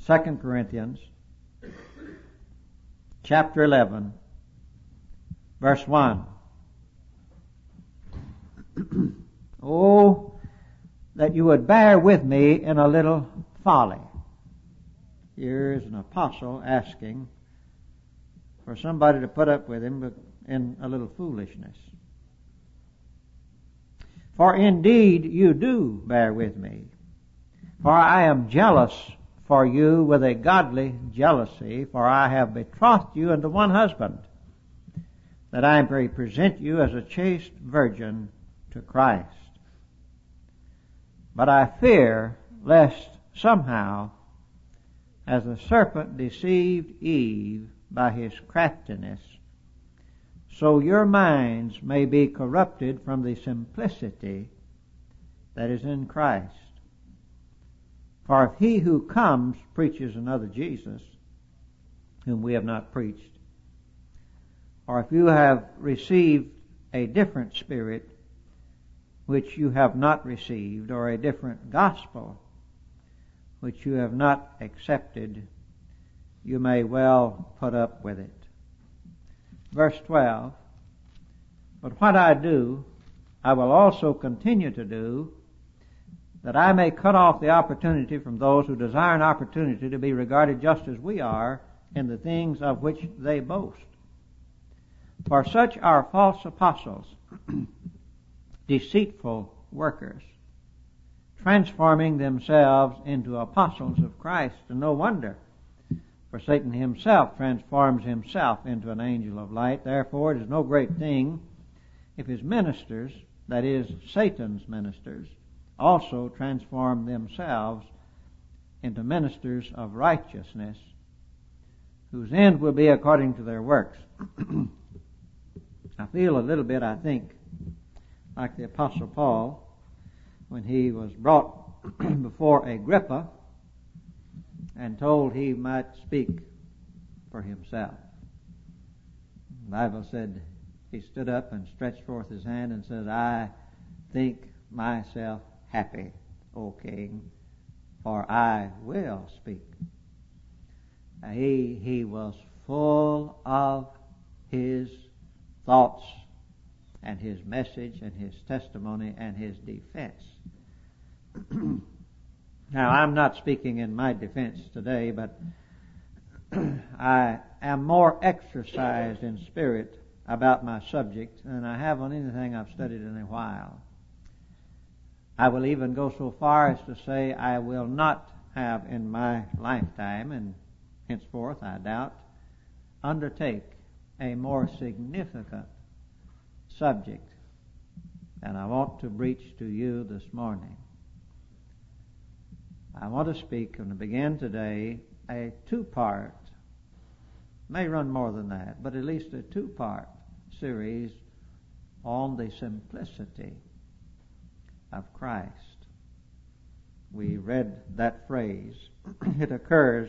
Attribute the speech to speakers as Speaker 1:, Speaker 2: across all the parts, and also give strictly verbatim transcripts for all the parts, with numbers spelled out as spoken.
Speaker 1: Second Corinthians chapter eleven, verse one. Oh, that you would bear with me in a little folly. Here is an apostle asking for somebody to put up with him in a little foolishness. For indeed you do bear with me, for I am jealous for you with a godly jealousy, for I have betrothed you unto one husband, that I may present you as a chaste virgin to Christ. But I fear lest somehow, as the serpent deceived Eve by his craftiness, so your minds may be corrupted from the simplicity that is in Christ. For if he who comes preaches another Jesus, whom we have not preached, or if you have received a different spirit which you have not received, or a different gospel which you have not accepted, you may well put up with it. Verse twelve, but what I do, I will also continue to do, that I may cut off the opportunity from those who desire an opportunity to be regarded just as we are in the things of which they boast. For such are false apostles, deceitful workers, transforming themselves into apostles of Christ. And no wonder, for Satan himself transforms himself into an angel of light. Therefore it is no great thing if his ministers, that is, Satan's ministers, also transform themselves into ministers of righteousness, whose end will be according to their works. I feel a little bit, I think, like the Apostle Paul when he was brought before Agrippa and told he might speak for himself. The Bible said he stood up and stretched forth his hand and said, I think myself happy, O King, for I will speak. He, he was full of his thoughts and his message and his testimony and his defense. Now, I'm not speaking in my defense today, but I am more exercised in spirit about my subject than I have on anything I've studied in a while. I will even go so far as to say I will not have in my lifetime, and henceforth, I doubt, undertake a more significant subject than I want to breach to you this morning. I want to speak and begin today a two-part, may run more than that, but at least a two-part series on the simplicity of Christ. We read that phrase. It occurs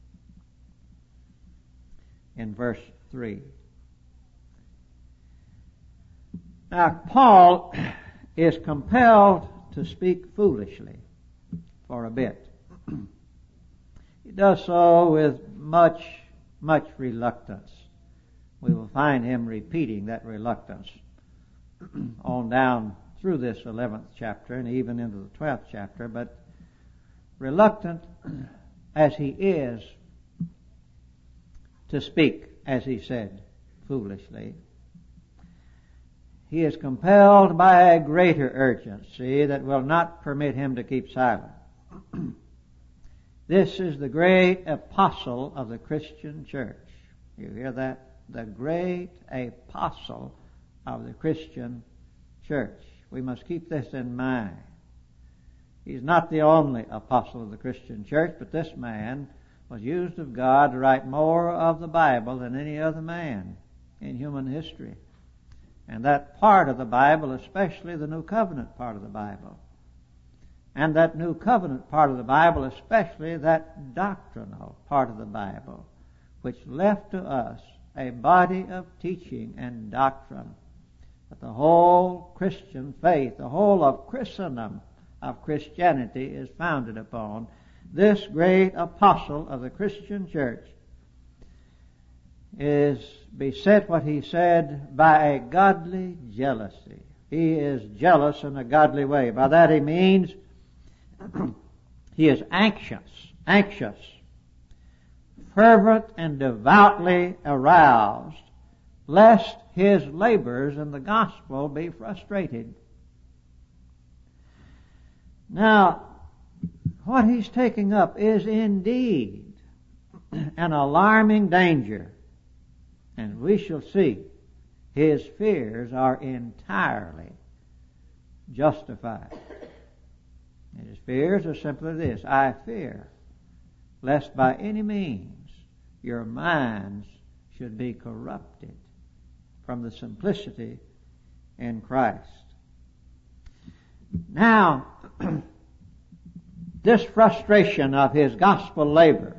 Speaker 1: in verse three. Now, Paul is compelled to speak foolishly for a bit. He does so with much, much reluctance. We will find him repeating that reluctance on down through this eleventh chapter and even into the twelfth chapter. But reluctant as he is to speak, as he said, foolishly, he is compelled by a greater urgency that will not permit him to keep silent. This is the great apostle of the Christian church. You hear that? The great apostle of the Christian church. We must keep this in mind. He's not the only apostle of the Christian church, but this man was used of God to write more of the Bible than any other man in human history. And that part of the Bible, especially the New Covenant part of the Bible, and that New Covenant part of the Bible, especially that doctrinal part of the Bible, which left to us a body of teaching and doctrine that the whole Christian faith, the whole of Christendom of Christianity is founded upon. This great apostle of the Christian church is beset, what he said, by a godly jealousy. He is jealous in a godly way. By that he means he is anxious, anxious, fervent and devoutly aroused, lest his labors in the gospel be frustrated. Now, what he's taking up is indeed an alarming danger, and we shall see his fears are entirely justified. And his fears are simply this: I fear lest by any means your minds should be corrupted from the simplicity in Christ. Now, this frustration of his gospel labors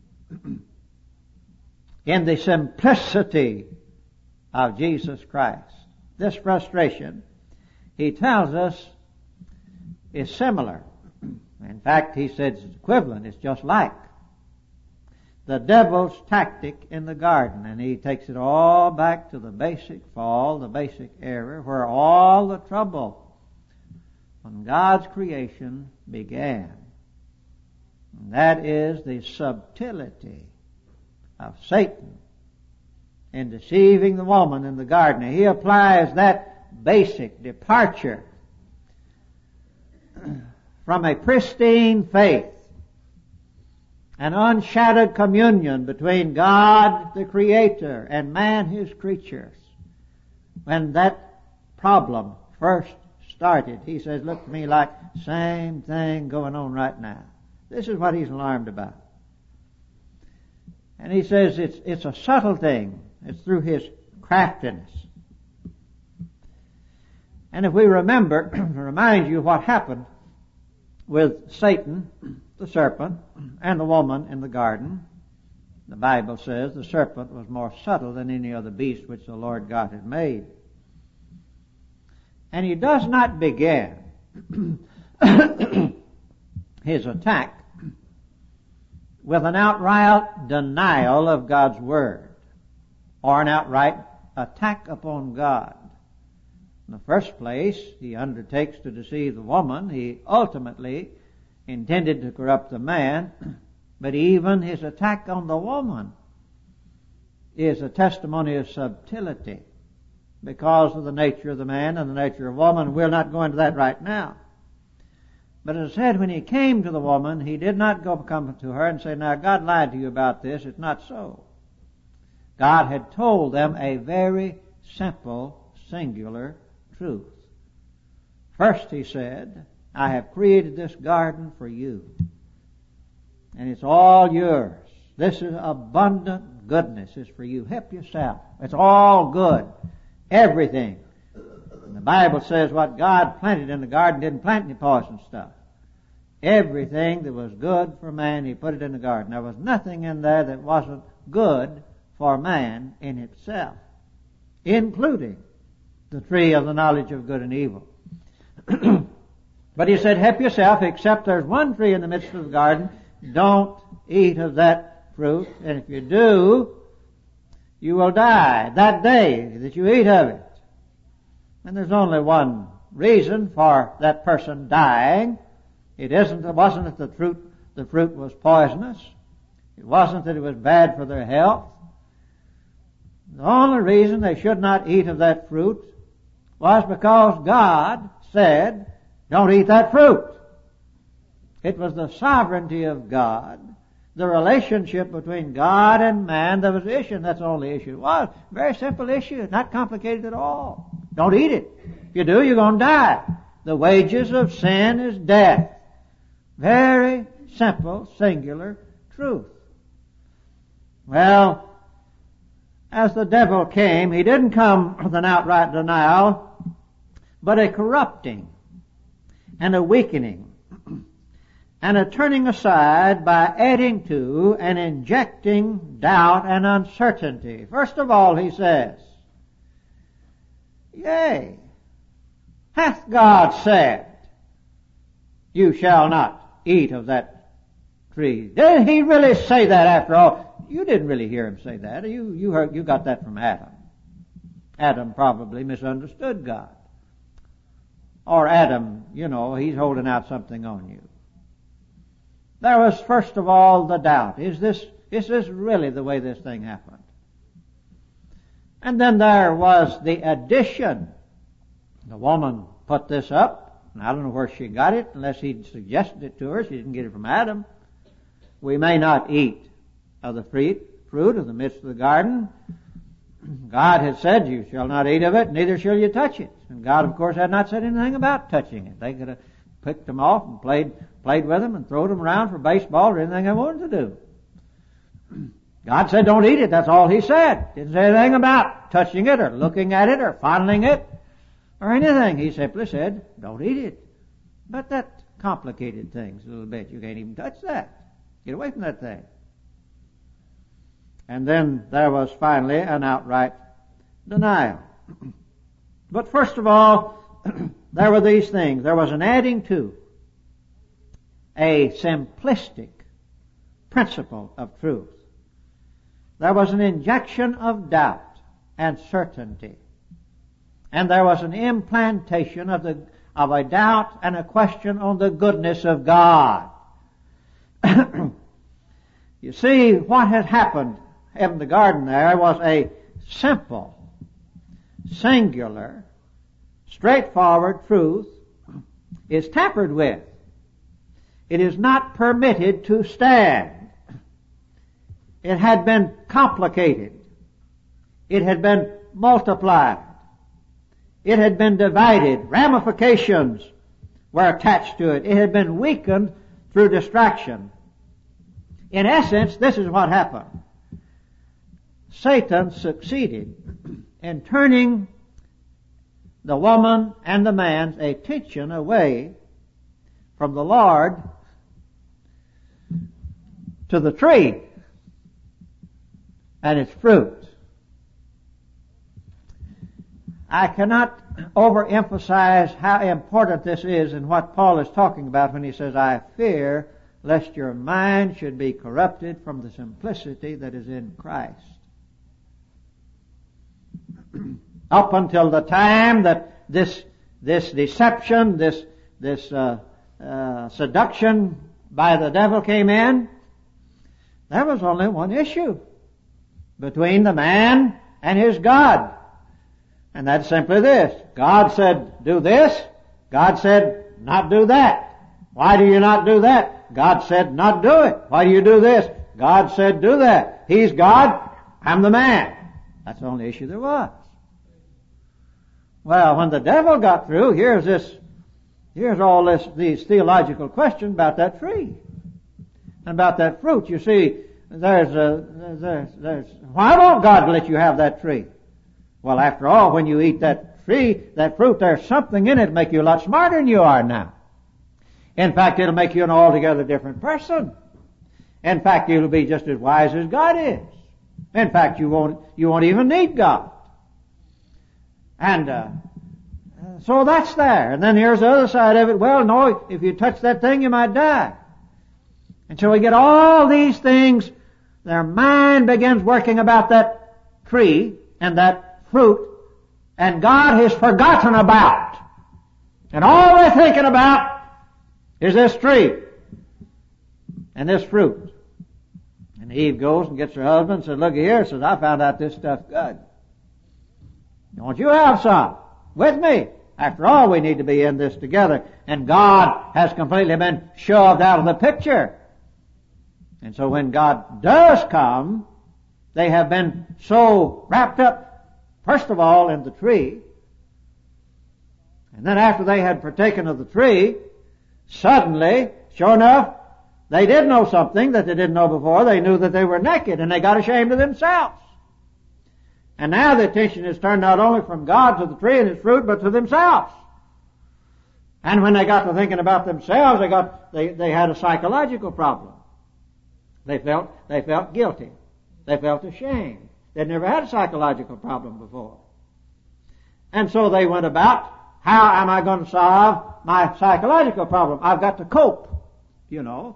Speaker 1: in the simplicity of Jesus Christ, this frustration, he tells us, is similar. In fact, he says it's equivalent. It's just like the devil's tactic in the garden. And he takes it all back to the basic fall, the basic error, where all the trouble when God's creation began. And that is the subtlety of Satan in deceiving the woman in the garden. He applies that basic departure from a pristine faith, an unshadowed communion between God the Creator and man his creatures. When that problem first started, he says, look to me like same thing going on right now. This is what he's alarmed about. And he says it's it's a subtle thing. It's through his craftiness. And if we remember, remind you what happened with Satan, the serpent, and the woman in the garden. The Bible says the serpent was more subtle than any other beast which the Lord God had made. And he does not begin his attack with an outright denial of God's Word or an outright attack upon God. In the first place, he undertakes to deceive the woman. He ultimately intended to corrupt the man, but even his attack on the woman is a testimony of subtlety because of the nature of the man and the nature of woman. We'll not go into that right now. But as I said, when he came to the woman, he did not go come to her and say, now God lied to you about this. It's not so. God had told them a very simple, singular truth. First, he said, I have created this garden for you. And it's all yours. This is abundant goodness is for you. Help yourself. It's all good. Everything. And the Bible says what God planted in the garden didn't plant any poison stuff. Everything that was good for man, he put it in the garden. There was nothing in there that wasn't good for man in itself, including the tree of the knowledge of good and evil. But he said, help yourself, except there's one tree in the midst of the garden. Don't eat of that fruit, and if you do, you will die that day that you eat of it. And there's only one reason for that person dying. It isn't, it wasn't that the fruit, the fruit was poisonous. It wasn't that it was bad for their health. The only reason they should not eat of that fruit was because God said, don't eat that fruit. It was the sovereignty of God, the relationship between God and man that was the issue, and that's the only issue. It was a very simple issue, not complicated at all. Don't eat it. If you do, you're going to die. The wages of sin is death. Very simple, singular truth. Well, as the devil came, he didn't come with an outright denial, but a corrupting and a weakening and a turning aside by adding to and injecting doubt and uncertainty. First of all, he says, yea, hath God said, you shall not eat of that tree. Did he really say that after all? You didn't really hear him say that. You, you heard, you got that from Adam. Adam probably misunderstood God. Or Adam, you know, he's holding out something on you. There was first of all the doubt. Is this, is this really the way this thing happened? And then there was the addition. The woman put this up, and I don't know where she got it, unless he'd suggested it to her. She didn't get it from Adam. We may not eat of the fruit, fruit of the midst of the garden. God had said, you shall not eat of it, neither shall you touch it. And God, of course, had not said anything about touching it. They could have picked them off and played played with them and thrown them around for baseball or anything they wanted to do. God said, don't eat it. That's all He said. Didn't say anything about touching it or looking at it or fondling it or anything. He simply said, don't eat it. But that complicated things a little bit. You can't even touch that. Get away from that thing. And then there was finally an outright denial. But first of all, there were these things. There was an adding to a simplistic principle of truth. There was an injection of doubt and certainty. And there was an implantation of the of a doubt and a question on the goodness of God. You see, what had happened in the garden there was a simple, singular, straightforward truth is tampered with. It is not permitted to stand. It had been complicated. It had been multiplied. It had been divided. Ramifications were attached to it. It had been weakened through distraction. In essence, this is what happened. Satan succeeded in turning the woman and the man's attention away from the Lord to the tree and its fruit. I cannot overemphasize how important this is and what Paul is talking about when he says, I fear lest your mind should be corrupted from the simplicity that is in Christ. Up until the time that this this deception, this this uh, uh, seduction by the devil came in, there was only one issue between the man and his God. And that's simply this. God said, do this. God said, not do that. Why do you not do that? God said, not do it. Why do you do this? God said, do that. He's God. I'm the man. That's the only issue there was. Well, when the devil got through, here's this, here's all this, these theological questions about that tree and about that fruit. You see, there's a, there's, there's, why won't God let you have that tree? Well, after all, when you eat that tree, that fruit, there's something in it to make you a lot smarter than you are now. In fact, it'll make you an altogether different person. In fact, you'll be just as wise as God is. In fact, you won't, you won't even need God. And, uh, so that's there. And then here's the other side of it. Well, no, if you touch that thing, you might die. And so we get all these things. Their mind begins working about that tree and that fruit, and God has forgotten about. And all they're thinking about is this tree and this fruit. And Eve goes and gets her husband and says, look here, says, I found out this stuff good. Don't you have some with me? After all, we need to be in this together. And God has completely been shoved out of the picture. And so when God does come, they have been so wrapped up, first of all, in the tree. And then after they had partaken of the tree, suddenly, sure enough, they did know something that they didn't know before. They knew that they were naked, and they got ashamed of themselves. And now the attention is turned not only from God to the tree and its fruit, but to themselves. And when they got to thinking about themselves, they got they, they had a psychological problem. They felt they felt guilty. They felt ashamed. They'd never had a psychological problem before. And so they went about, how am I going to solve my psychological problem? I've got to cope, you know.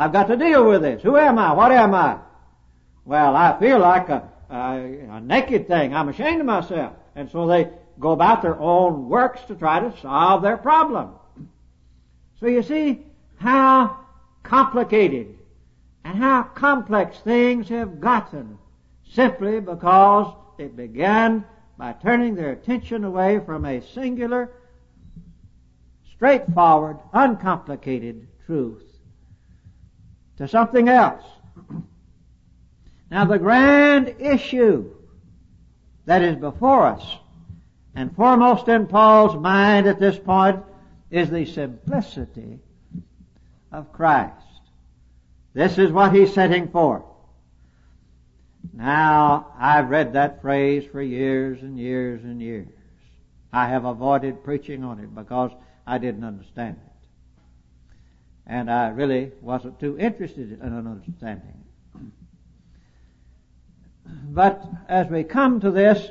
Speaker 1: I've got to deal with this. Who am I? What am I? Well, I feel like a, a, a naked thing. I'm ashamed of myself. And so they go about their own works to try to solve their problem. So you see how complicated and how complex things have gotten simply because it began by turning their attention away from a singular, straightforward, uncomplicated truth to something else. Now the grand issue that is before us, and foremost in Paul's mind at this point, is the simplicity of Christ. This is what he's setting forth. Now, I've read that phrase for years and years and years. I have avoided preaching on it because I didn't understand it. And I really wasn't too interested in understanding it. But as we come to this,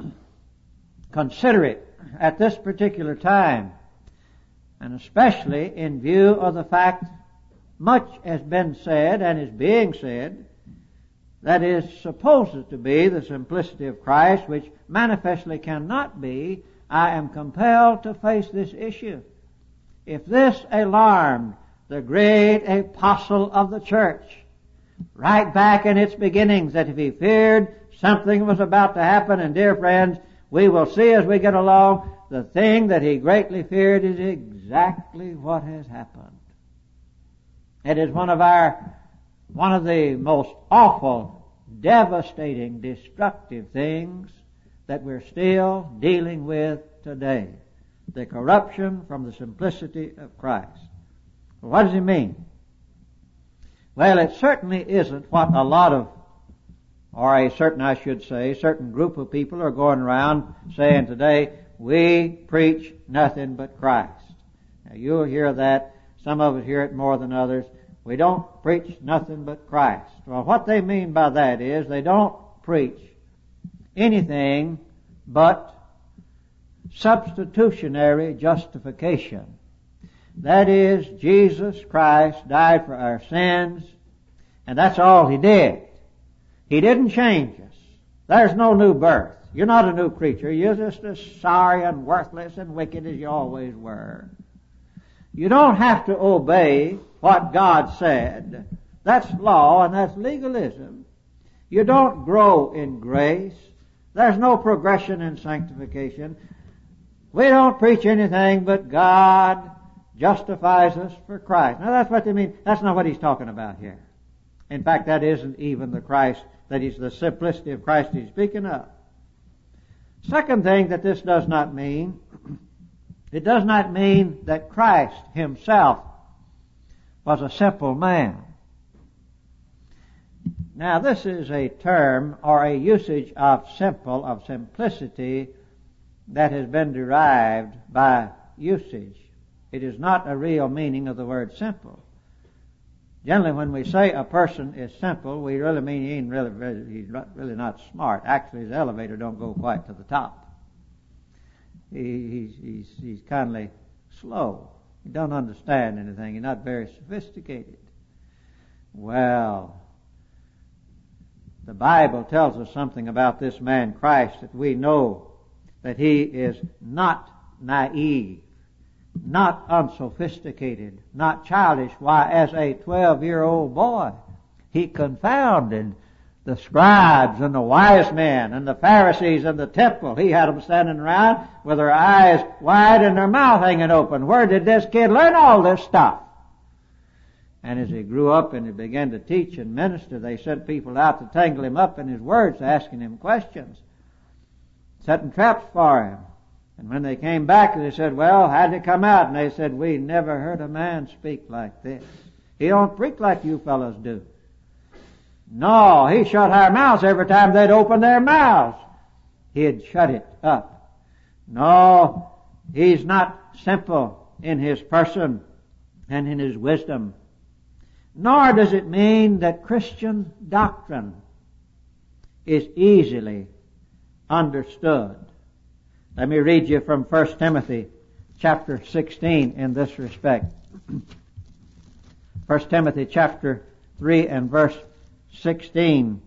Speaker 1: consider it at this particular time, and especially in view of the fact much has been said and is being said that is supposed to be the simplicity of Christ, which manifestly cannot be, I am compelled to face this issue. If this alarmed the great apostle of the church, right back in its beginnings, that if he feared something was about to happen, and dear friends, we will see as we get along, the thing that he greatly feared is exactly what has happened. It is one of our, one of the most awful, devastating, destructive things that we're still dealing with today. The corruption from the simplicity of Christ. Well, what does he mean? Well, it certainly isn't what a lot of, or a certain, I should say, certain group of people are going around saying today, we preach nothing but Christ. Now you'll hear that. Some of us hear it more than others. We don't preach nothing but Christ. Well, what they mean by that is they don't preach anything but substitutionary justification. That is, Jesus Christ died for our sins, and that's all He did. He didn't change us. There's no new birth. You're not a new creature. You're just as sorry and worthless and wicked as you always were. You don't have to obey what God said. That's law and that's legalism. You don't grow in grace. There's no progression in sanctification. We don't preach anything but God justifies us for Christ. Now that's what they mean. That's not what he's talking about here. In fact, that isn't even the Christ, that is the simplicity of Christ he's speaking of. Second thing that this does not mean, it does not mean that Christ himself was a simple man. Now this is a term or a usage of simple, of simplicity, that has been derived by usage. It is not a real meaning of the word simple. Generally, when we say a person is simple, we really mean he ain't really, really, he's really not smart. Actually, his elevator don't go quite to the top. He, he's, he's, he's kind of slow. He don't understand anything. He's not very sophisticated. Well, the Bible tells us something about this man Christ, that we know that he is not naive, not unsophisticated, not childish. Why, as a twelve-year-old boy, he confounded the scribes and the wise men and the Pharisees in the temple. He had them standing around with their eyes wide and their mouth hanging open. Where did this kid learn all this stuff? And as he grew up and he began to teach and minister, they sent people out to tangle him up in his words, asking him questions, setting traps for him. And when they came back, they said, well, how'd it come out? And they said, we never heard a man speak like this. He don't preach like you fellows do. No, he shut our mouths every time they'd open their mouths. He'd shut it up. No, he's not simple in his person and in his wisdom. Nor does it mean that Christian doctrine is easily understood. Let me read you from First Timothy chapter sixteen in this respect. First Timothy chapter three and verse sixteen.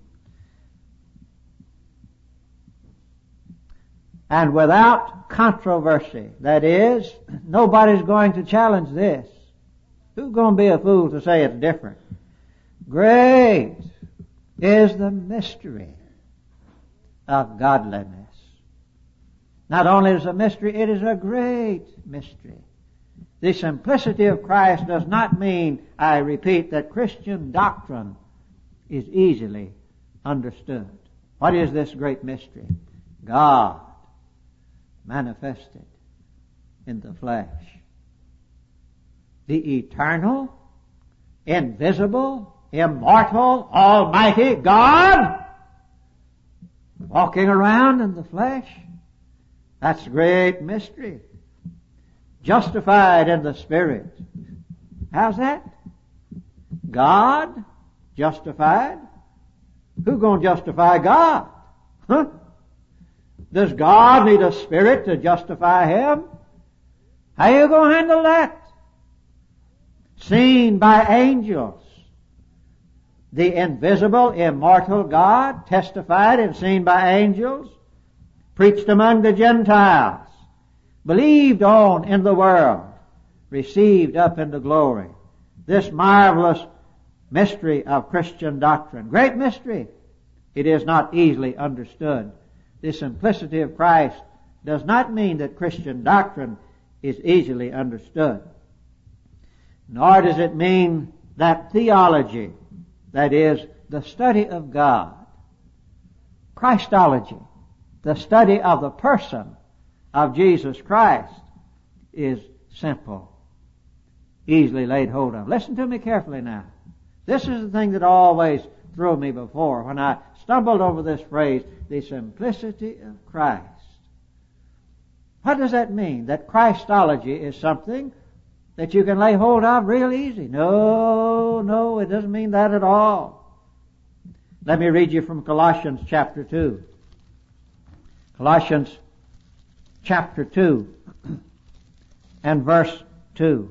Speaker 1: And without controversy, that is, nobody's going to challenge this. Who's going to be a fool to say it's different? Great is the mystery of godliness. Not only is it a mystery, it is a great mystery. The simplicity of Christ does not mean, I repeat, that Christian doctrine is easily understood. What is this great mystery? God manifested in the flesh. The eternal, invisible, immortal, almighty God walking around in the flesh. That's a great mystery. Justified in the Spirit. How's that? God justified? Who gonna justify God? Huh? Does God need a spirit to justify Him? How you gonna handle that? Seen by angels. The invisible, immortal God testified and seen by angels, preached among the Gentiles, believed on in the world, received up into glory. This marvelous mystery of Christian doctrine. Great mystery. It is not easily understood. The simplicity of Christ does not mean that Christian doctrine is easily understood. Nor does it mean that theology, that is, the study of God, Christology, the study of the person of Jesus Christ, is simple, easily laid hold of. Listen to me carefully now. This is the thing that always threw me before when I stumbled over this phrase, the simplicity of Christ. What does that mean? That Christology is something that you can lay hold of real easy? No, no, it doesn't mean that at all. Let me read you from Colossians chapter two. Colossians chapter two and verse two.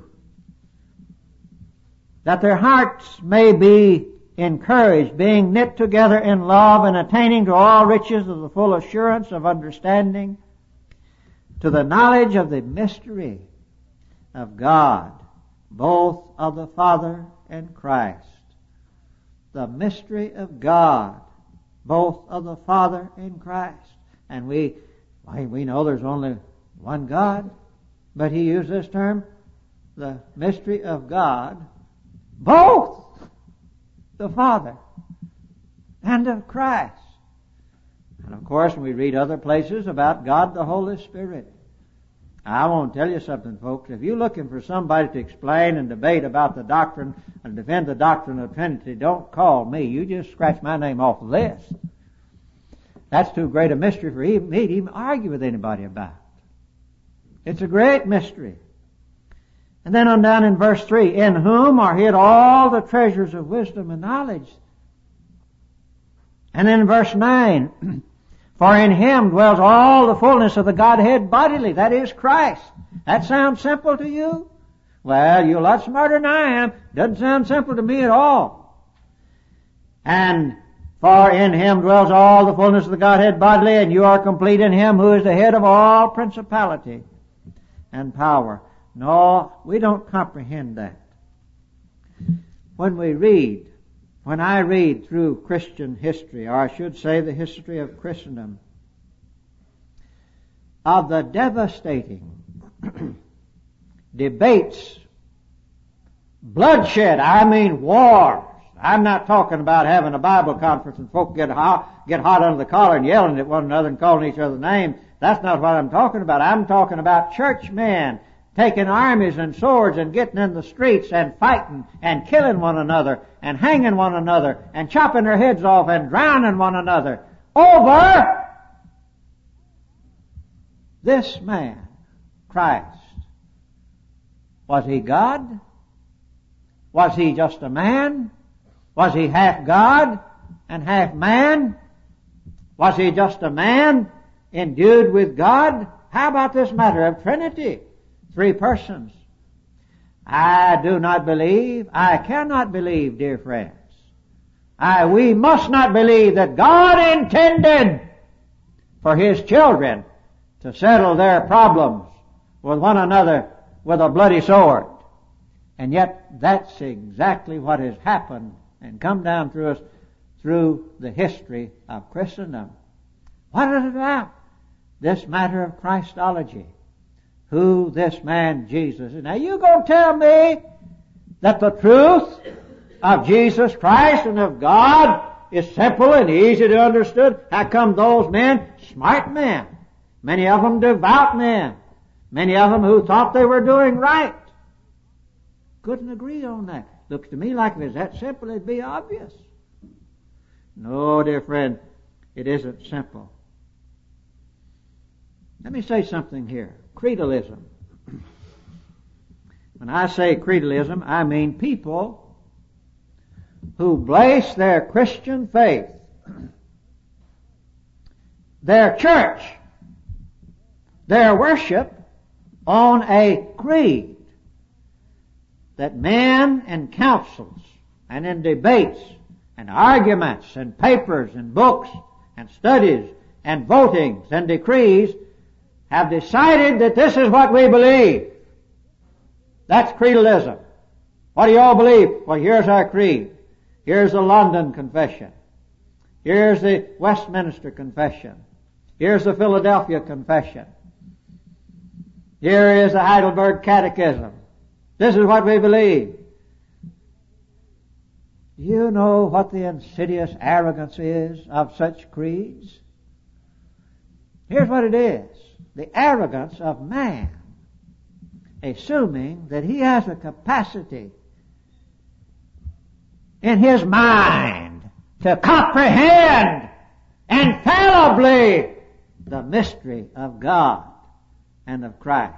Speaker 1: That their hearts may be encouraged, being knit together in love and attaining to all riches of the full assurance of understanding, to the knowledge of the mystery of God, both of the Father and Christ. The mystery of God, both of the Father and Christ. And we, we know there's only one God, but he used this term, the mystery of God, both the Father and of Christ. And of course, we read other places about God the Holy Spirit. I won't tell you something, folks. If you're looking for somebody to explain and debate about the doctrine and defend the doctrine of the Trinity, don't call me. You just scratch my name off the list. That's too great a mystery for me to even argue with anybody about. It's a great mystery. And then on down in verse three, in whom are hid all the treasures of wisdom and knowledge. And then in verse nine, for in Him dwells all the fullness of the Godhead bodily. That is Christ. That sounds simple to you? Well, you're a lot smarter than I am. Doesn't sound simple to me at all. And for in Him dwells all the fullness of the Godhead bodily, and you are complete in Him who is the head of all principality and power. No, we don't comprehend that. When we read, when I read through Christian history, or I should say the history of Christendom, of the devastating debates, bloodshed, I mean wars. I'm not talking about having a Bible conference and folk get hot, get hot under the collar and yelling at one another and calling each other names. That's not what I'm talking about. I'm talking about churchmen taking armies and swords and getting in the streets and fighting and killing one another and hanging one another and chopping their heads off and drowning one another over this man, Christ. Was he God? Was he just a man? Was he half God and half man? Was he just a man endued with God? How about this matter of Trinity? Three persons. I do not believe, I cannot believe, dear friends. I, we must not believe that God intended for His children to settle their problems with one another with a bloody sword. And yet that's exactly what has happened and come down through us through the history of Christendom. What is it about? This matter of Christology. Who this man Jesus is. Now you gonna tell me that the truth of Jesus Christ and of God is simple and easy to understand? How come those men, smart men, many of them devout men, many of them who thought they were doing right, couldn't agree on that? Looks to me like if it's that simple, it'd be obvious. No, dear friend, it isn't simple. Let me say something here. Creedalism. When I say creedalism, I mean people who base their Christian faith, their church, their worship on a creed that men in councils and in debates and arguments and papers and books and studies and votings and decrees have decided that this is what we believe. That's creedalism. What do you all believe? Well, here's our creed. Here's the London Confession. Here's the Westminster Confession. Here's the Philadelphia Confession. Here is the Heidelberg Catechism. This is what we believe. You know what the insidious arrogance is of such creeds? Here's what it is. The arrogance of man, assuming that he has a capacity in his mind to comprehend infallibly the mystery of God and of Christ.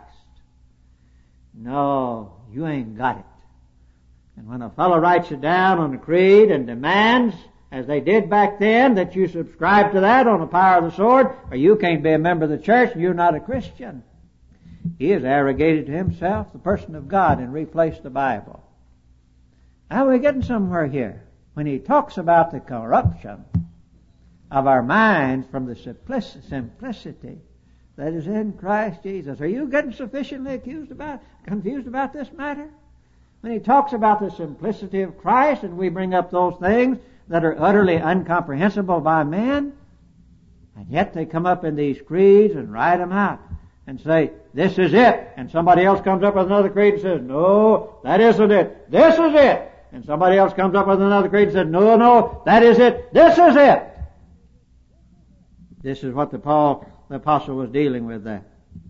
Speaker 1: No, you ain't got it. And when a fellow writes it down on the creed and demands, as they did back then, that you subscribe to that on the power of the sword, or you can't be a member of the church and you're not a Christian. He has arrogated to himself the person of God and replaced the Bible. Now we're getting somewhere here. When he talks about the corruption of our minds from the simplicity that is in Christ Jesus. Are you getting sufficiently accused about, confused about this matter? When he talks about the simplicity of Christ and we bring up those things that are utterly incomprehensible by men, and yet they come up in these creeds and write them out and say, this is it. And somebody else comes up with another creed and says, no, that isn't it. This is it. And somebody else comes up with another creed and says, no, no, that is it. This is it. This is what the Paul, the apostle was dealing with there.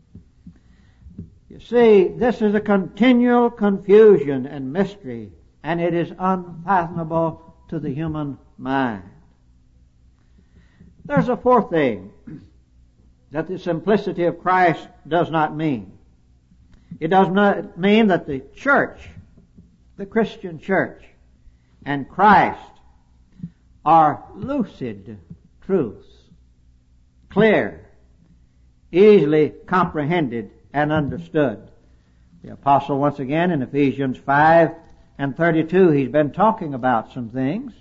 Speaker 1: You see, this is a continual confusion and mystery, and it is unfathomable to the human mind. There's a fourth thing that the simplicity of Christ does not mean. It does not mean that the church, the Christian church, and Christ are lucid truths, clear, easily comprehended and understood. The apostle, once again, in Ephesians five and thirty-two, he's been talking about some things.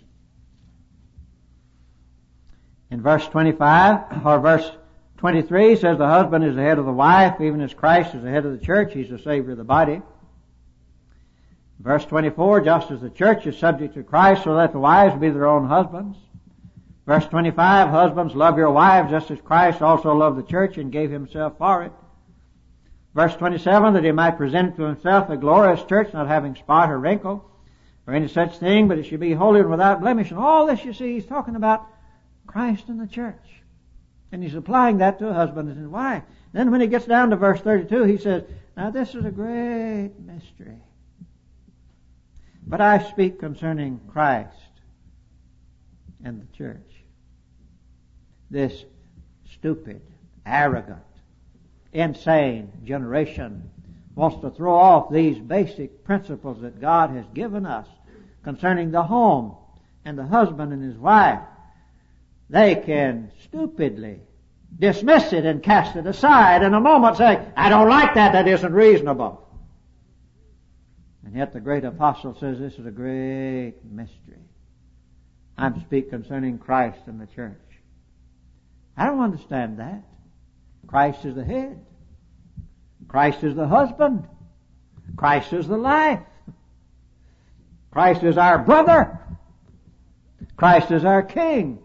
Speaker 1: In verse twenty-five, or verse twenty-three, he says the husband is the head of the wife, even as Christ is the head of the church. He's the Savior of the body. Verse twenty-four, just as the church is subject to Christ, so let the wives be their own husbands. Verse twenty-five, husbands, love your wives just as Christ also loved the church and gave himself for it. Verse twenty-seven, that he might present it to himself a glorious church, not having spot or wrinkle or any such thing, but it should be holy and without blemish. And all this, you see, he's talking about Christ and the church. And he's applying that to a husband and his wife. Then when he gets down to verse thirty-two, he says, now this is a great mystery. But I speak concerning Christ and the church. This stupid, arrogant, insane generation wants to throw off these basic principles that God has given us concerning the home and the husband and his wife. They can stupidly dismiss it and cast it aside in a moment, saying, I don't like that, that isn't reasonable. And yet the great apostle says this is a great mystery. I'm speaking concerning Christ and the church. I don't understand that. Christ is the head. Christ is the husband. Christ is the life. Christ is our brother. Christ is our king.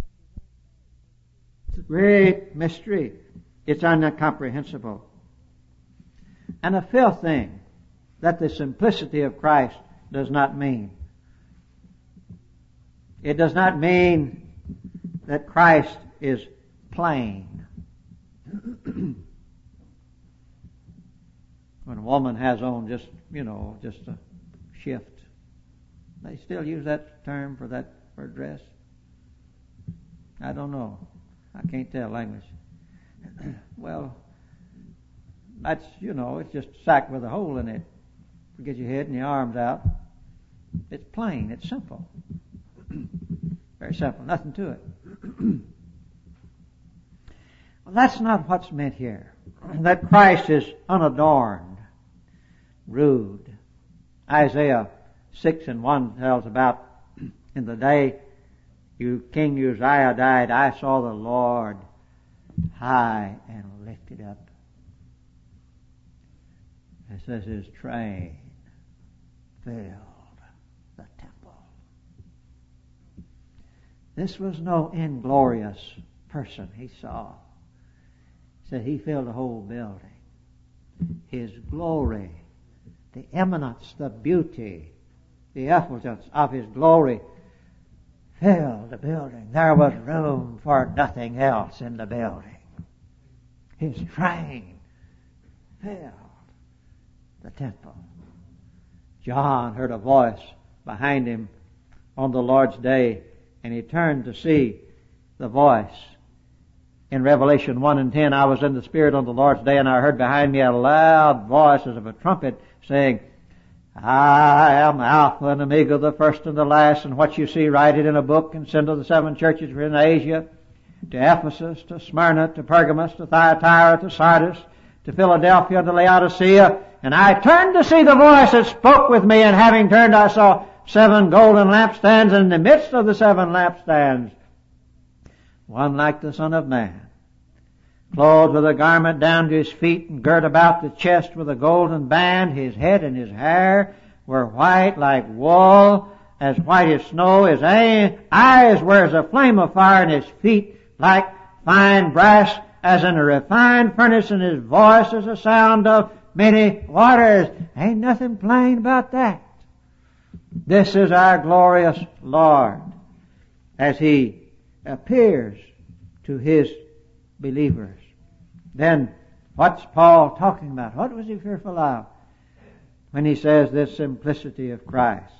Speaker 1: It's a great mystery. It's incomprehensible. And a fifth thing that the simplicity of Christ does not mean. It does not mean that Christ is plain. When a woman has on just, you know, just a shift, they still use that term for that, for a dress? I don't know. I can't tell language. Well, that's, you know, it's just a sack with a hole in it. You get your head and your arms out. It's plain. It's simple. Very simple. Nothing to it. Well, that's not what's meant here. That Christ is unadorned, rude. Isaiah six and one tells about, in the day you King Uzziah died, I saw the Lord high and lifted up. It says his train filled the temple. This was no inglorious person he saw. He said he filled the whole building. His glory, the eminence, the beauty, the effulgence of his glory filled the building. There was room for nothing else in the building. His train filled the temple. John heard a voice behind him on the Lord's day, and he turned to see the voice. In Revelation one and ten, I was in the Spirit on the Lord's day, and I heard behind me a loud voice as of a trumpet saying, I am Alpha and Omega, the first and the last, and what you see, write it in a book and send to the seven churches in Asia, to Ephesus, to Smyrna, to Pergamos, to Thyatira, to Sardis, to Philadelphia, to Laodicea. And I turned to see the voice that spoke with me, and having turned I saw seven golden lampstands, and in the midst of the seven lampstands one like the Son of Man, clothed with a garment down to his feet, and girt about the chest with a golden band. His head and his hair were white like wool, as white as snow. His eyes were as a flame of fire, and his feet like fine brass, as in a refined furnace, and his voice as a sound of many waters. Ain't nothing plain about that. This is our glorious Lord as he appears to his believers. Then, what's Paul talking about? What was he fearful of when he says this simplicity of Christ?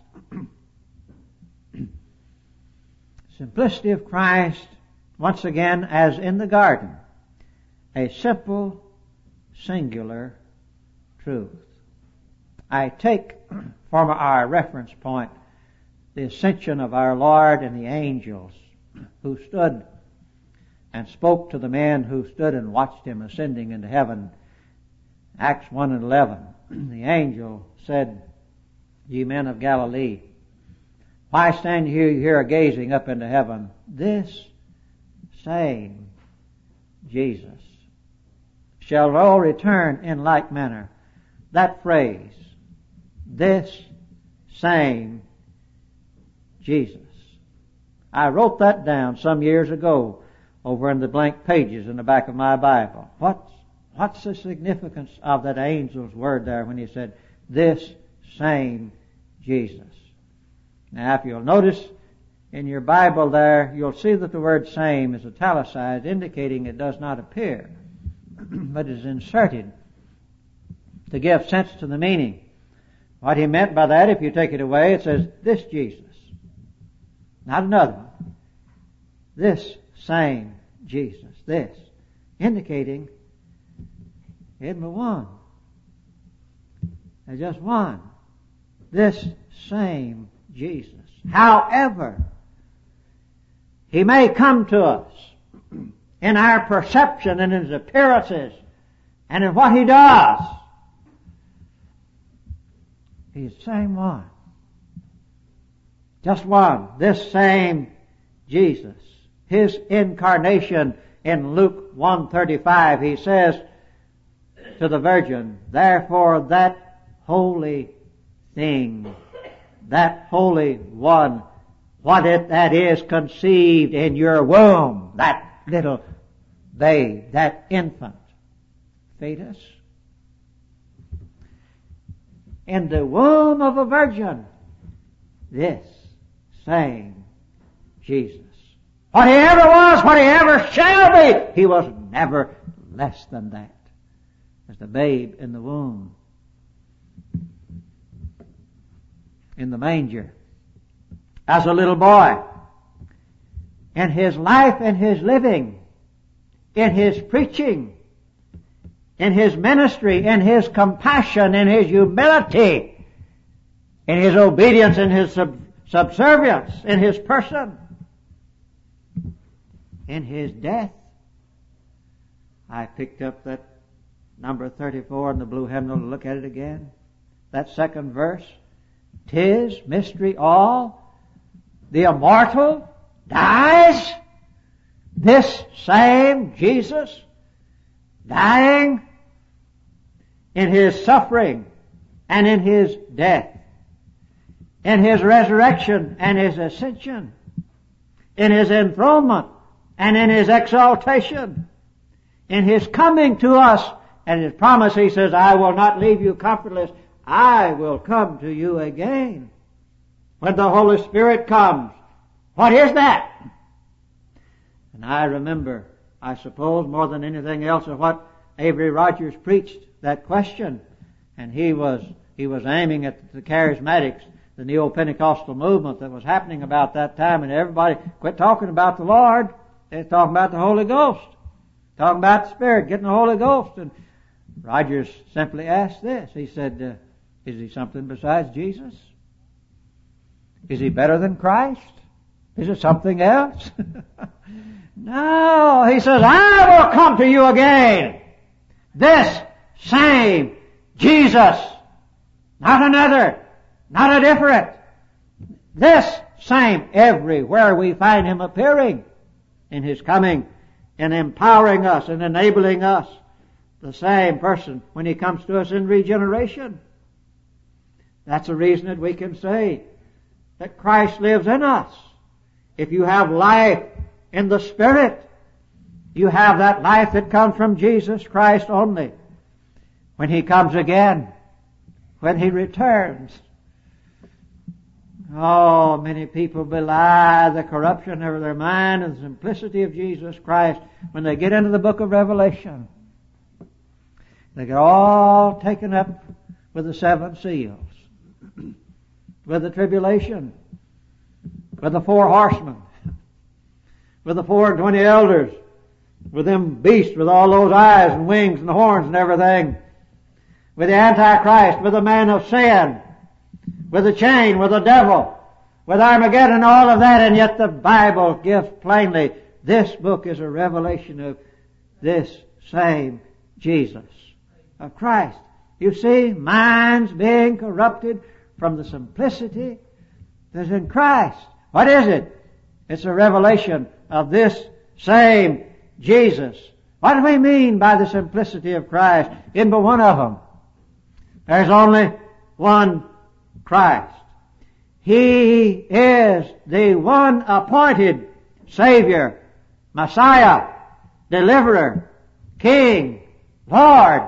Speaker 1: Simplicity of Christ, once again, as in the garden, a simple, singular truth. I take for our reference point the ascension of our Lord and the angels who stood and spoke to the men who stood and watched him ascending into heaven. Acts one and eleven. The angel said, Ye men of Galilee, why stand you here gazing up into heaven? This same Jesus shall all return in like manner. That phrase, this same Jesus. I wrote that down some years ago over in the blank pages in the back of my Bible. What's, what's the significance of that angel's word there when he said, this same Jesus? Now, if you'll notice in your Bible there, you'll see that the word same is italicized, indicating it does not appear, but is inserted to give sense to the meaning. What he meant by that, if you take it away, it says, this Jesus. Not another one. This same Jesus. This. Indicating isn't one. There's just one. This same Jesus. However, he may come to us in our perception and in his appearances and in what he does He's the same one. Just one. This same Jesus. His incarnation in Luke one thirty-five, he says to the virgin, therefore that holy thing, that holy one, what it that is conceived in your womb, that little babe, that infant, fetus, in the womb of a virgin, this same Jesus. What he ever was, what he ever shall be, he was never less than that. As the babe in the womb, in the manger, as a little boy, in his life and his living, in his preaching, in his ministry, in his compassion, in his humility, in his obedience, in his sub- subservience, in his person, in his death. I picked up that number thirty-four in the blue hymnal to look at it again. That second verse. "'Tis mystery all, the immortal dies. This same Jesus dying in his suffering and in his death, in his resurrection and his ascension, in his enthronement and in his exaltation, in his coming to us and his promise. He says, I will not leave you comfortless. I will come to you again. When the Holy Spirit comes, what is that? And I remember, I suppose, more than anything else, of what Avery Rogers preached, that question. And he was, he was aiming at the charismatics, the neo-Pentecostal movement that was happening about that time, and everybody quit talking about the Lord. They're talking about the Holy Ghost. Talking about the Spirit, getting the Holy Ghost. And Rogers simply asked this. He said, uh, is he something besides Jesus? Is he better than Christ? Is it something else? No, he says, I will come to you again. This same Jesus. Not another. Not a different. This same, everywhere we find him appearing in his coming and empowering us and enabling us. The same person when he comes to us in regeneration. That's the reason that we can say that Christ lives in us. If you have life in the Spirit, you have that life that comes from Jesus Christ only. When he comes again, when he returns. Oh, many people belie the corruption of their mind and the simplicity of Jesus Christ when they get into the book of Revelation. They get all taken up with the seven seals, with the tribulation, with the four horsemen, with the four and twenty elders, with them beasts with all those eyes and wings and horns and everything, with the Antichrist, with the man of sin, with the chain, with the devil, with Armageddon, all of that, and yet the Bible gives plainly this book is a revelation of this same Jesus, of Christ. You see, minds being corrupted from the simplicity that's in Christ. What is it? It's a revelation of this same Jesus. What do we mean by the simplicity of Christ? In but one of them. There's only one Christ. He is the one appointed Savior, Messiah, Deliverer, King, Lord.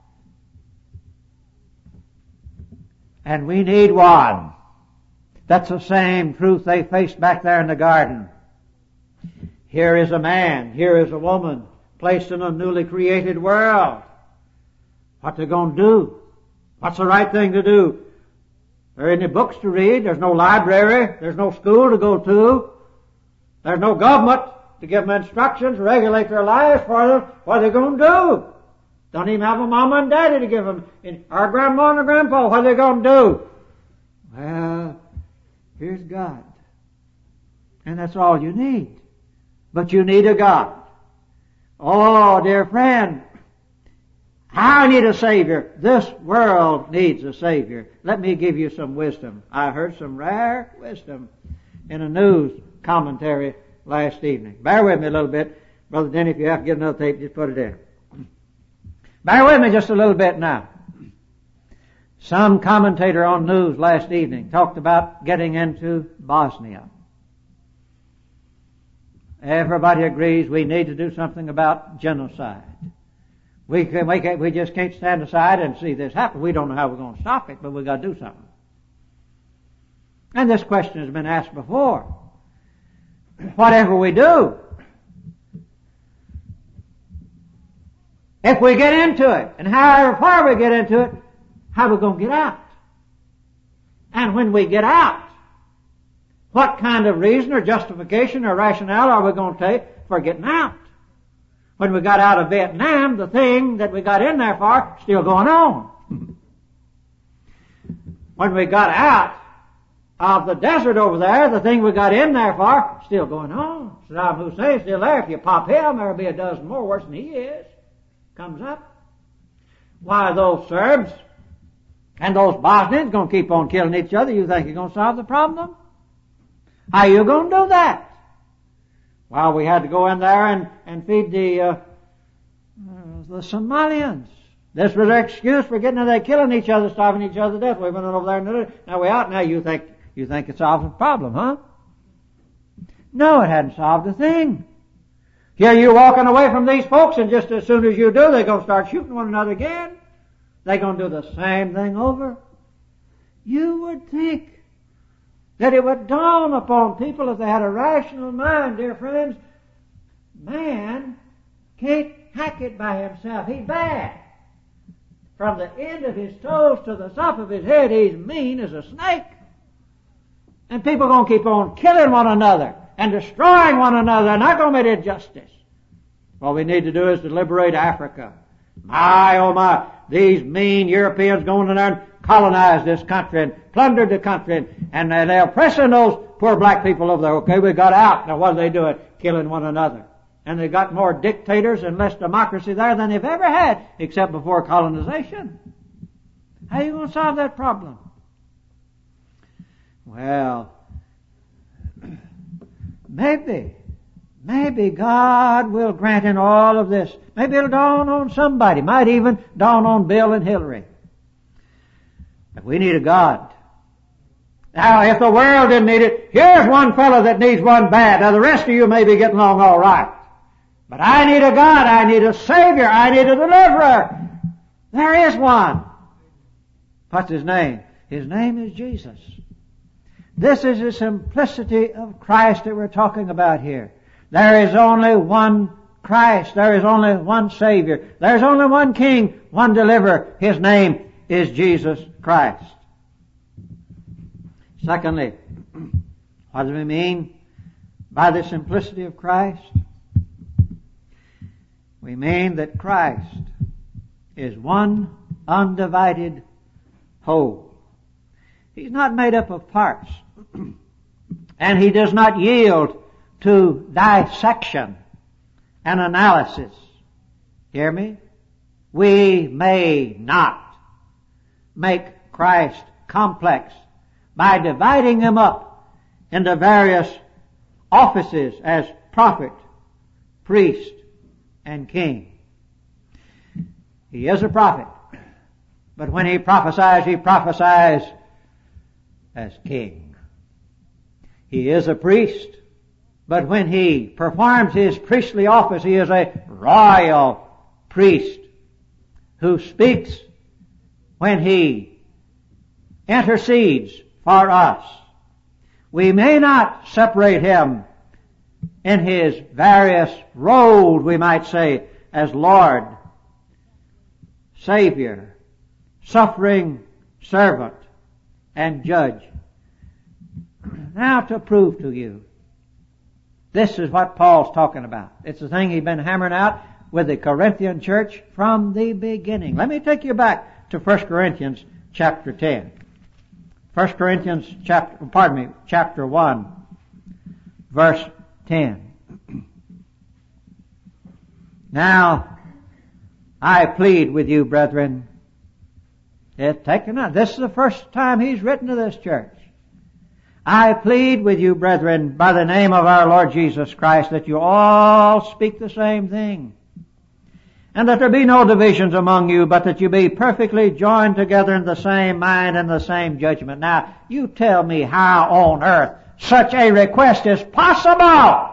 Speaker 1: And we need one. That's the same truth they faced back there in the garden. Here is a man, here is a woman, placed in a newly created world. What they going to do? What's the right thing to do? There are any books to read. There's no library. There's no school to go to. There's no government to give them instructions, regulate their lives for them. What are they going to do? Don't even have a mama and daddy to give them, or grandma and a grandpa. What are they going to do? Well, here's God. And that's all you need. But you need a God. Oh, dear friend, I need a Savior. This world needs a Savior. Let me give you some wisdom. I heard some rare wisdom in a news commentary last evening. Bear with me a little bit. Brother Denny, if you have to get another tape, just put it in. Bear with me just a little bit now. Some commentator on news last evening talked about getting into Bosnia. Everybody agrees we need to do something about genocide. We can, we can, we just can't stand aside and see this happen. We don't know how we're going to stop it, but we've got to do something. And this question has been asked before. Whatever we do, if we get into it, and however far we get into it, how are we going to get out? And when we get out, what kind of reason or justification or rationale are we going to take for getting out? When we got out of Vietnam, the thing that we got in there for still going on. When we got out of the desert over there, the thing we got in there for still going on. Saddam Hussein's still there. If you pop him, there'll be a dozen more worse than he is. Comes up. Why, those Serbs and those Bosnians going to keep on killing each other? You think you're going to solve the problem? How you going to do that? Well, we had to go in there and, and feed the, uh, uh, the Somalians. This was their excuse for getting in there, killing each other, starving each other to death. We went over there and did it. Now we're out. Now you think, you think it solves the problem, huh? No, it hadn't solved a thing. Here you're walking away from these folks, and just as soon as you do, they're going to start shooting one another again. They're going to do the same thing over. You would think that it would dawn upon people if they had a rational mind, dear friends, man can't hack it by himself. He's bad. From the end of his toes to the top of his head, he's mean as a snake. And people are going to keep on killing one another and destroying one another. They're not going to make it justice. What we need to do is to liberate Africa. My, oh my, these mean Europeans going in there and colonized this country and plundered the country, and they're oppressing those poor black people over there. Okay, we got out. Now what are they doing? Killing one another. And they got more dictators and less democracy there than they've ever had, except before colonization. How are you going to solve that problem? Well, maybe, maybe God will grant in all of this. Maybe it'll dawn on somebody. Might even dawn on Bill and Hillary. But we need a God. Now, if the world didn't need it, here's one fellow that needs one bad. Now, the rest of you may be getting along all right. But I need a God. I need a Savior. I need a deliverer. There is one. What's his name? His name is Jesus. This is the simplicity of Christ that we're talking about here. There is only one Christ. There is only one Savior. There is only one King, one deliverer. His name is Jesus Christ. Secondly, what do we mean by the simplicity of Christ? We mean that Christ is one undivided whole. He's not made up of parts. And he does not yield to dissection and analysis. Hear me? We may not make Christ complex by dividing him up into various offices as prophet, priest, and king. He is a prophet, but when he prophesies, he prophesies as king. He is a priest, but when he performs his priestly office, he is a royal priest who speaks when he intercedes for us. We may not separate him in his various roles, we might say, as Lord, Savior, suffering servant, and judge. Now to prove to you, this is what Paul's talking about. It's the thing he's been hammering out with the Corinthian church from the beginning. Let me take you back to First Corinthians chapter ten. First Corinthians chapter, pardon me, chapter one, verse ten. Now, I plead with you, brethren. It's taken out. This is the first time he's written to this church. I plead with you, brethren, by the name of our Lord Jesus Christ, that you all speak the same thing, and that there be no divisions among you, but that you be perfectly joined together in the same mind and the same judgment. Now, you tell me how on earth such a request is possible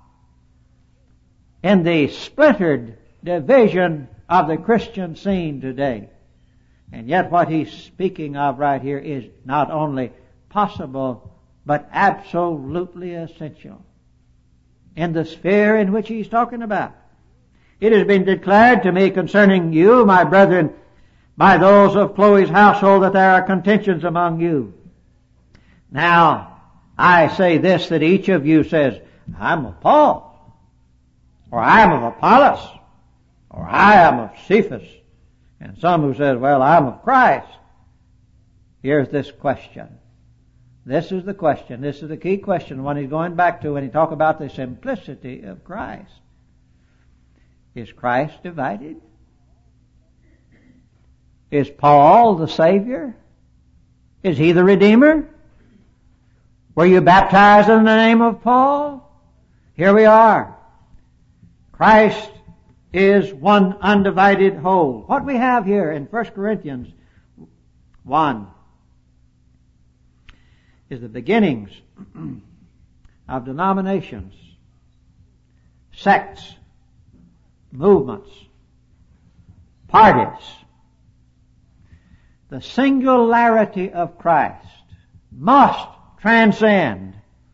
Speaker 1: in the splintered division of the Christian scene today. And yet what he's speaking of right here is not only possible, but absolutely essential in the sphere in which he's talking about. It has been declared to me concerning you, my brethren, by those of Chloe's household, that there are contentions among you. Now, I say this, that each of you says, I'm of Paul, or I'm of Apollos, or I am of Cephas, and some who says, well, I'm of Christ. Here's this question. This is the question. This is the key question, one he's going back to when he talks about the simplicity of Christ. Is Christ divided? Is Paul the Savior? Is he the Redeemer? Were you baptized in the name of Paul? Here we are. Christ is one undivided whole. What we have here in First Corinthians one is the beginnings of denominations, sects, movements, parties. The singularity of Christ must transcend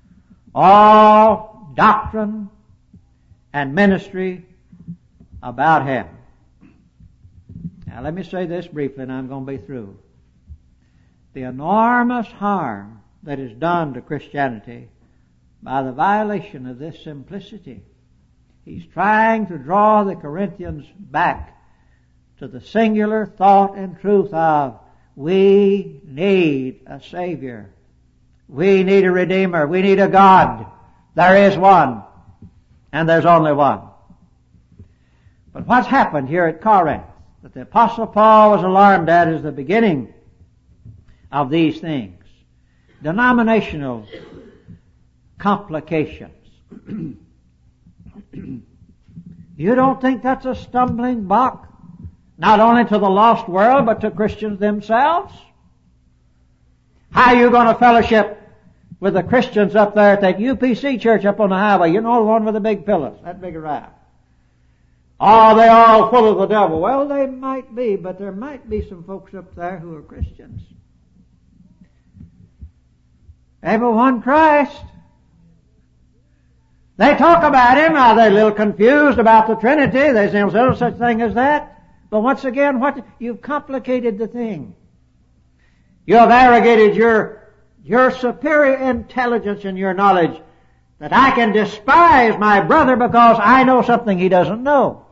Speaker 1: all doctrine and ministry about Him. Now let me say this briefly and I'm going to be through. The enormous harm that is done to Christianity by the violation of this simplicity. He's trying to draw the Corinthians back to the singular thought and truth of we need a Savior. We need a Redeemer. We need a God. There is one. And there's only one. But what's happened here at Corinth that the Apostle Paul was alarmed at is the beginning of these things. Denominational complications. You don't think that's a stumbling block? Not only to the lost world, but to Christians themselves? How are you going to fellowship with the Christians up there at that U P C church up on the highway? You know, the one with the big pillars, that big around. Are they all full of the devil? Well, they might be, but there might be some folks up there who are Christians. They but one Christ. They talk about Him. Now they're a little confused about the Trinity. They say there's no such thing as that. But once again, what you've complicated the thing. You have arrogated your your superior intelligence and your knowledge that I can despise my brother because I know something he doesn't know.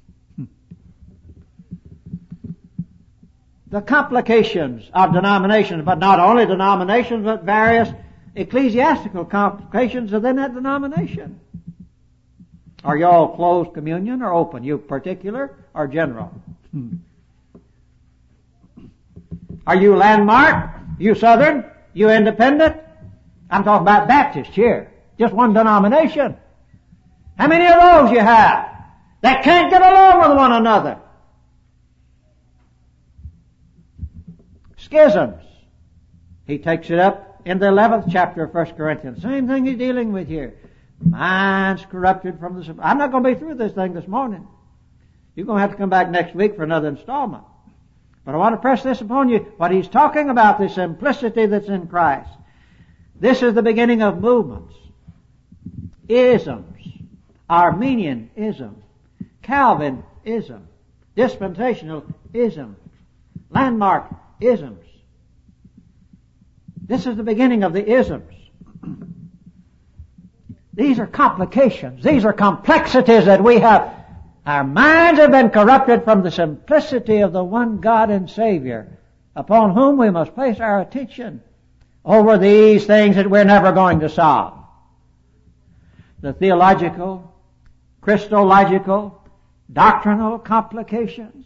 Speaker 1: The complications of denominations, but not only denominations, but various ecclesiastical complications within that denomination. Are you all closed communion or open? You particular or general? Are you landmark? You Southern? You independent? I'm talking about Baptist here. Just one denomination. How many of those you have that can't get along with one another? Schisms. He takes it up in the eleventh chapter of First Corinthians. Same thing he's dealing with here. Minds corrupted from the... I'm not going to be through this thing this morning. You're going to have to come back next week for another installment. But I want to press this upon you. What he's talking about, the simplicity that's in Christ. This is the beginning of movements. Isms. Arminianism. Calvinism. Dispensationalism. Landmark-isms. This is the beginning of the isms. These are complications. These are complexities that we have. Our minds have been corrupted from the simplicity of the one God and Savior, upon whom we must place our attention over these things that we're never going to solve. The theological, Christological, doctrinal complications.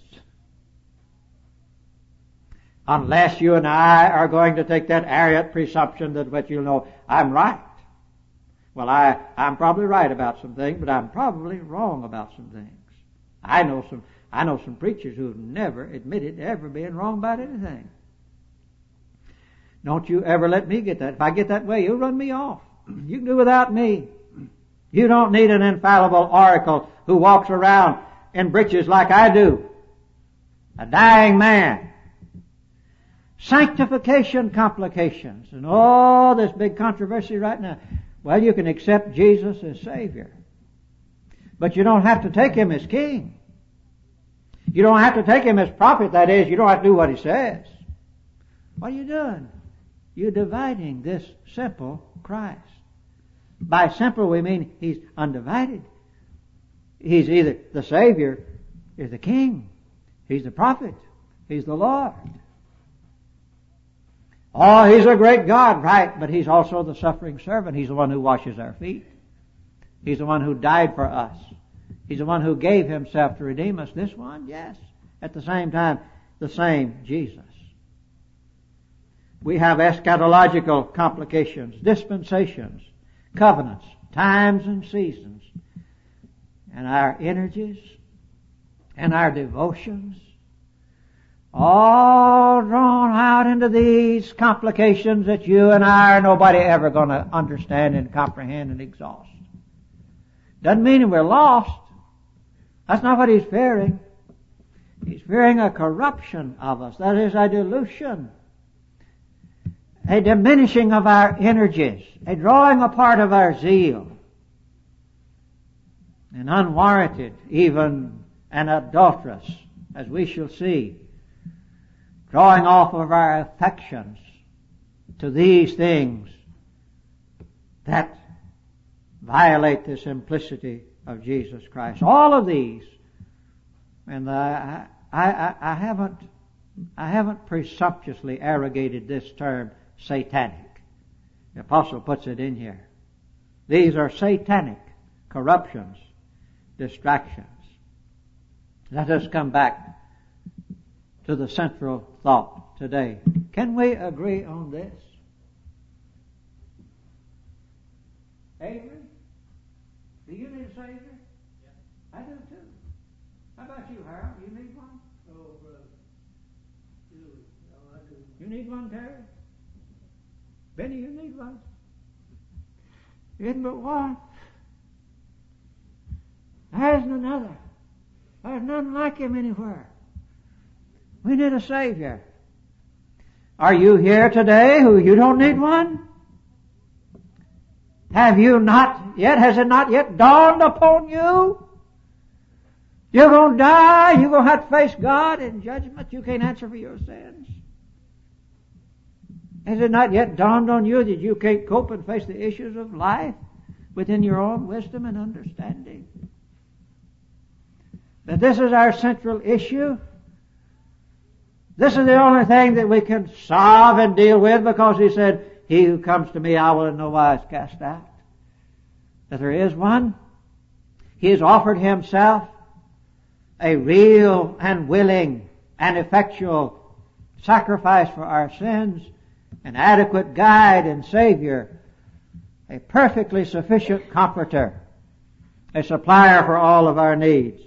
Speaker 1: Unless you and I are going to take that arrogant presumption that what you know, I'm right. Well, I, I'm probably right about some things, but I'm probably wrong about some things. I know some, I know some preachers who've never admitted to ever being wrong about anything. Don't you ever let me get that. If I get that way, you'll run me off. You can do without me. You don't need an infallible oracle who walks around in breeches like I do. A dying man. Sanctification complications. And all this big controversy right now. Well, you can accept Jesus as Savior. But you don't have to take Him as King. You don't have to take Him as prophet. That is, you don't have to do what He says. What are you doing? You're dividing this simple Christ. By simple we mean He's undivided. He's either the Savior or the King. He's the prophet. He's the Lord. Oh, He's a great God, right, but He's also the suffering servant. He's the one who washes our feet. He's the one who died for us. He's the one who gave Himself to redeem us. This one, yes. At the same time, the same Jesus. We have eschatological complications, dispensations, covenants, times and seasons, and our energies and our devotions, all drawn out into these complications that you and I are nobody ever going to understand and comprehend and exhaust. Doesn't mean we're lost. That's not what He's fearing. He's fearing a corruption of us. That is a dilution. A diminishing of our energies. A drawing apart of our zeal. And unwarranted, even and adulterous, as we shall see. Drawing off of our affections to these things that violate the simplicity of Jesus Christ. All of these, and I, I, I, I haven't, I haven't presumptuously arrogated this term satanic. The apostle puts it in here. These are satanic corruptions, distractions. Let us come back to the central thought today. Can we agree on this? Avery, do you need a Savior? Yeah. I do too. How about you, Harold? You need one? Oh, brother. You, no, I do. You need one, Terry? Benny, you need one? Isn't but one? There isn't another. There's none like Him anywhere. We need a Savior. Are you here today who you don't need one? Have you not yet, has it not yet dawned upon you? You're going to die. You're going to have to face God in judgment. You can't answer for your sins. Has it not yet dawned on you that you can't cope and face the issues of life within your own wisdom and understanding? That this is our central issue. This is the only thing that we can solve and deal with, because He said, He who comes to me I will in no wise cast out. That there is one. He has offered Himself a real and willing and effectual sacrifice for our sins, an adequate guide and Savior, a perfectly sufficient comforter, a supplier for all of our needs.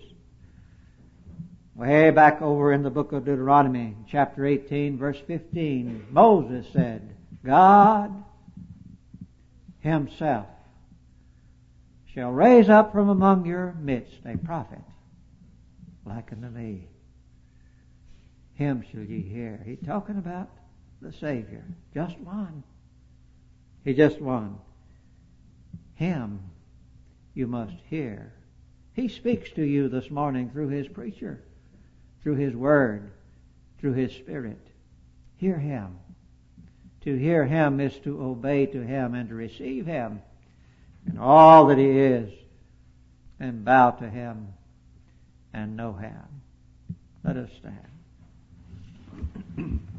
Speaker 1: Way back over in the book of Deuteronomy, chapter eighteen, verse fifteen, Moses said, God Himself shall raise up from among your midst a prophet like unto me. Him shall ye hear. He's talking about the Savior. Just one. He just one. Him you must hear. He speaks to you this morning through His preacher, through His Word, through His Spirit. Hear Him. To hear Him is to obey to Him and to receive Him in all that He is, and bow to Him and know Him. Let us stand.